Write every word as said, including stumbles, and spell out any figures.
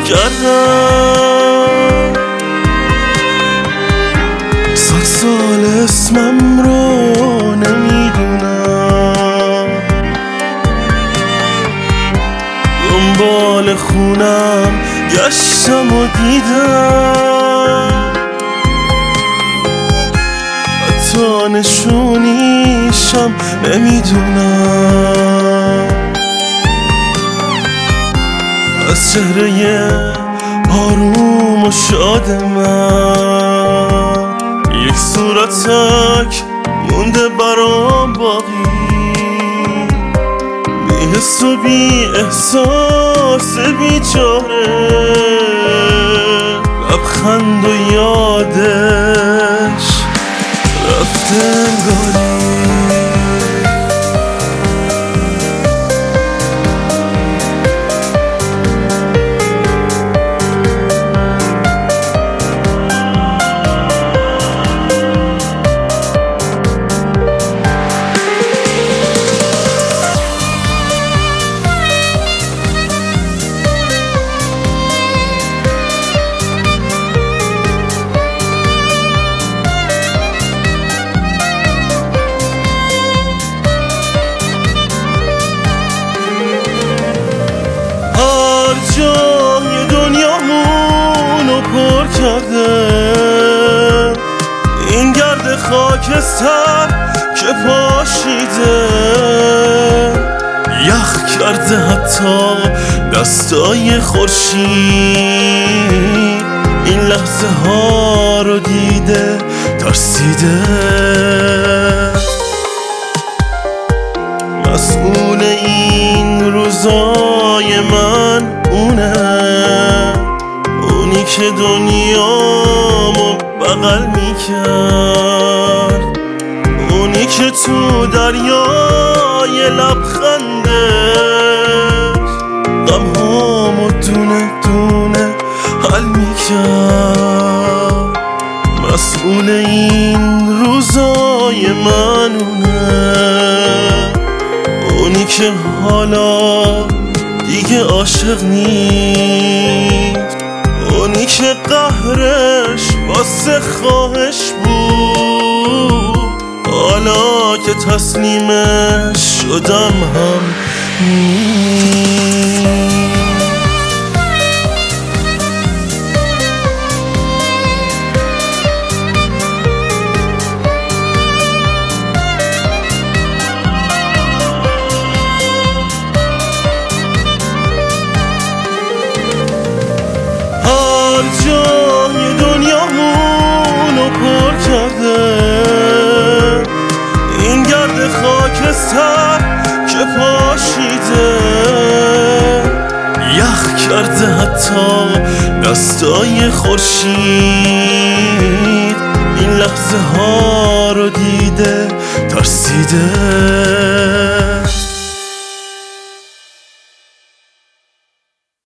کردم. صد سال اسمم رو نمیدونم، دنبال خونم گشتم و دیدم، حتی نشونیشم نمیدونم. از چهره آروم و شاد من یک صورتک مونده برام باقی، بی حس و بی احساس بیچاره، لبخند و یادش رفته انگاری. جای دنیامونو پر کرده این گرد خاکستر که پاشیده، یخ کرده حتی دستای خورشید، این لحظه ها رو دیده ترسیده. مسئول این روزای من اونه، اونی که دنیامو بغل میکرد، اونی که تو دریای لبخندش غمهامو دونه دونه حل میکرد. مسئول این روزای من اونه، اونی که حالا دیگه عاشق نیست، اونی که قهرش واسه خواهش بود، حالا که تسلیمش شدم هم نیست. جای دنیامونو پر کرده این گرد خاکستر که پاشیده، یخ کرده حتی دستای خورشید، این لحظه ها رو دیده ترسیده.